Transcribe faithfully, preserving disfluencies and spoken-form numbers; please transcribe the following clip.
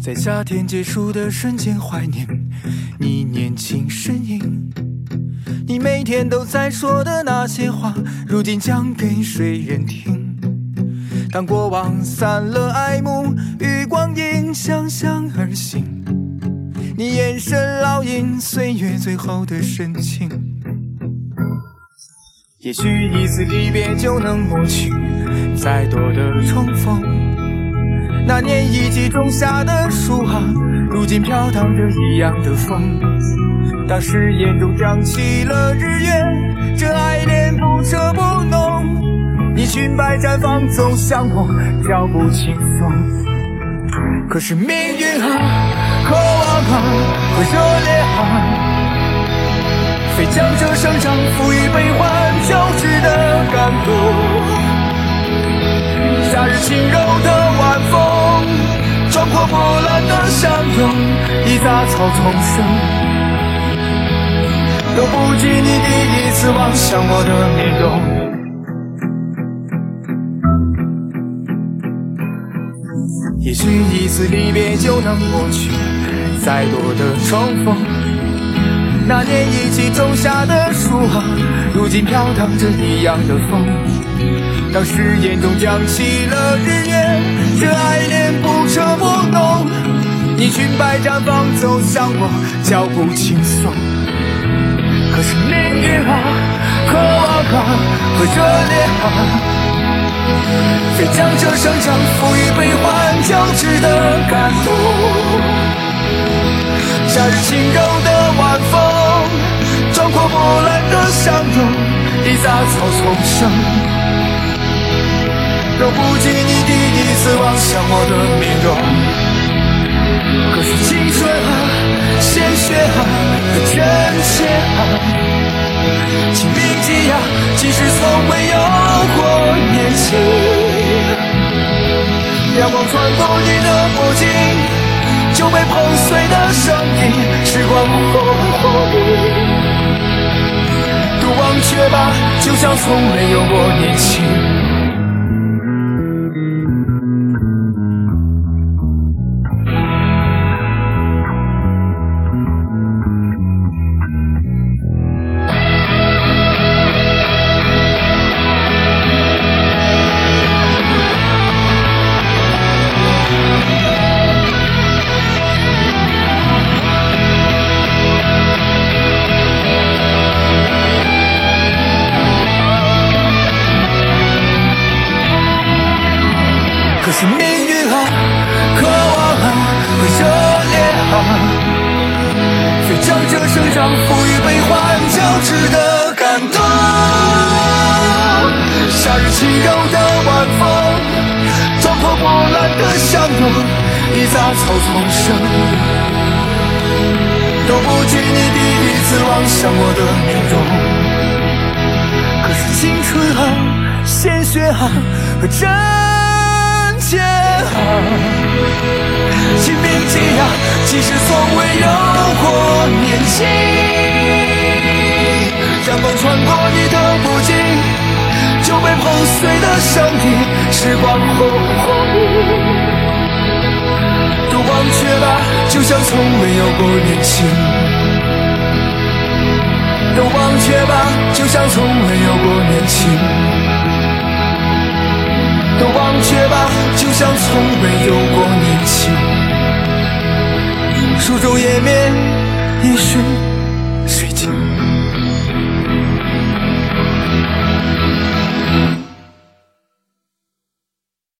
在夏天结束的瞬间怀念你年轻身影，你每天都在说的那些话，如今讲给谁人听？当过往散了爱慕，与光阴相向而行，你眼神烙印岁月最后的深情。也许一次离别就能抹去再多的重逢，那年一起种下的树啊，如今飘荡着一样的风。当誓言中扬起了日月，这爱恋不遮不浓，你裙摆绽放走向我，脚步轻松。可是命运啊，渴望啊和热烈啊，非将这生长赋予悲欢交织的感动。夏日轻柔的晚风，壮阔波澜的相拥，一杂草丛生，都不及你第一次望向我的面容。也许一次离别就能抹去再多的重逢，那年一起种下的树啊，如今飘荡着一样的风。当誓言中扬起了日月，这爱恋不遮不浓，你裙摆绽放走向我，脚步轻松。可是命运啊，渴望啊和热烈啊，非将这生长赋予悲欢交织的感动。夏日轻柔的晚风，壮阔波澜的相拥，一杂草丛生，都不及你第一次望向我的面容。可是青春啊，鲜血啊和真切啊，请铭记啊，即使从未有过年轻。阳光穿过你的脖颈，就被碰碎的声音，时光后遗。独忘却吧，就像从没有过年轻。可是命运啊，渴望啊和热烈啊，非将这生长赋予悲欢交织的感动。夏日轻柔的晚风，壮阔波澜的相拥，一杂草丛生，都不及你第一次望向我的面容。可是青春啊，鲜血啊和真切啊，请铭记啊，即使从未有过年轻。阳光穿过你的脖颈，就被碰碎的声音，时光后遗。都忘却吧，就像从没有过年轻。都忘却吧，就像从没有过年轻。都忘却吧，就像从未有过年轻。书中页面已是水晶。